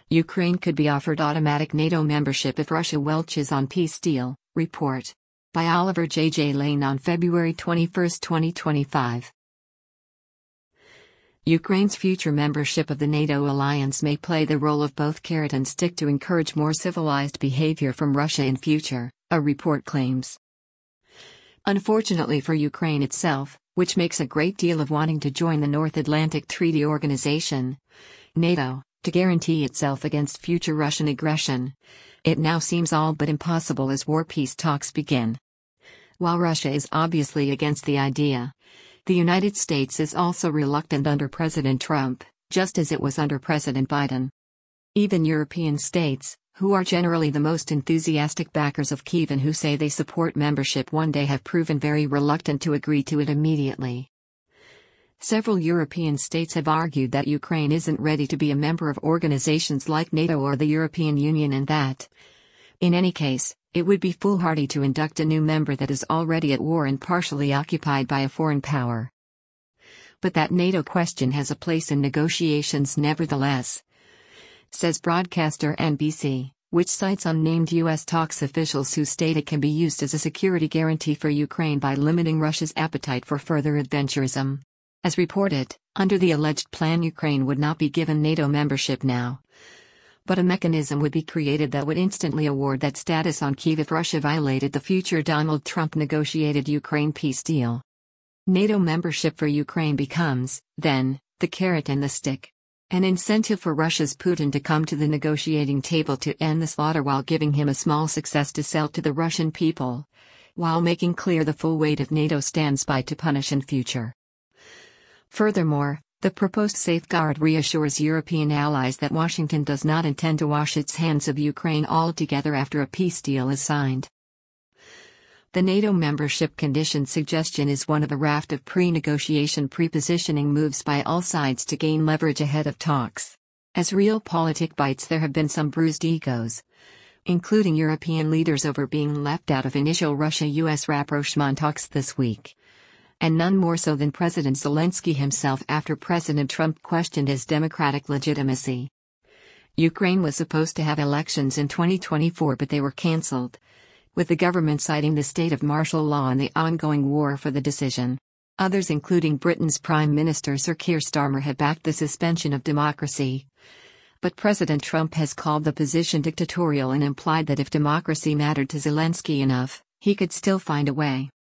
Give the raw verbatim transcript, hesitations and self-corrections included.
Ukraine could be offered automatic NATO membership if Russia welches on peace deal, report. By Oliver J. J. Lane on February twenty-first, twenty twenty-five. Ukraine's future membership of the NATO alliance may play the role of both carrot and stick to encourage more civilized behavior from Russia in future, a report claims. Unfortunately for Ukraine itself, which makes a great deal of wanting to join the North Atlantic Treaty Organization, NATO, to guarantee itself against future Russian aggression, it now seems all but impossible as war-peace talks begin. While Russia is obviously against the idea, the United States is also reluctant under President Trump, just as it was under President Biden. Even European states, who are generally the most enthusiastic backers of Kyiv and who say they support membership one day, have proven very reluctant to agree to it immediately. Several European states have argued that Ukraine isn't ready to be a member of organizations like NATO or the European Union, and that, in any case, it would be foolhardy to induct a new member that is already at war and partially occupied by a foreign power. But that NATO question has a place in negotiations nevertheless, says broadcaster N B C, which cites unnamed U S talks officials who state it can be used as a security guarantee for Ukraine by limiting Russia's appetite for further adventurism. As reported, under the alleged plan, Ukraine would not be given NATO membership now, but a mechanism would be created that would instantly award that status on Kyiv if Russia violated the future Donald Trump negotiated Ukraine peace deal. NATO membership for Ukraine becomes, then, the carrot and the stick. An incentive for Russia's Putin to come to the negotiating table to end the slaughter while giving him a small success to sell to the Russian people, while making clear the full weight of NATO stands by to punish in future. Furthermore, the proposed safeguard reassures European allies that Washington does not intend to wash its hands of Ukraine altogether after a peace deal is signed. The NATO membership condition suggestion is one of a raft of pre-negotiation pre-positioning moves by all sides to gain leverage ahead of talks. As realpolitik bites, there have been some bruised egos, including European leaders over being left out of initial Russia-U S rapprochement talks this week. And none more so than President Zelensky himself after President Trump questioned his democratic legitimacy. Ukraine was supposed to have elections in twenty twenty-four, but they were cancelled, with the government citing the state of martial law and the ongoing war for the decision. Others, including Britain's Prime Minister Sir Keir Starmer, had backed the suspension of democracy. But President Trump has called the position dictatorial and implied that if democracy mattered to Zelensky enough, he could still find a way.